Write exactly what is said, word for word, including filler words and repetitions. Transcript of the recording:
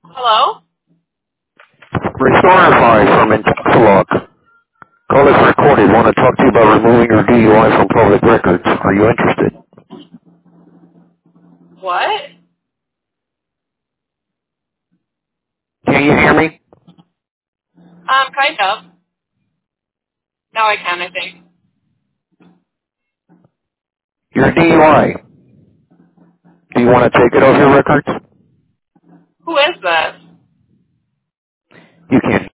Hello? Restorify from Intellilock. Call is recorded. Want to talk to you about removing your D U I from public records. Are you interested? What? Can you hear me? Um, kind of. Now I can, I think. Your D U I. Do you want to take it off your records? Who is this? You can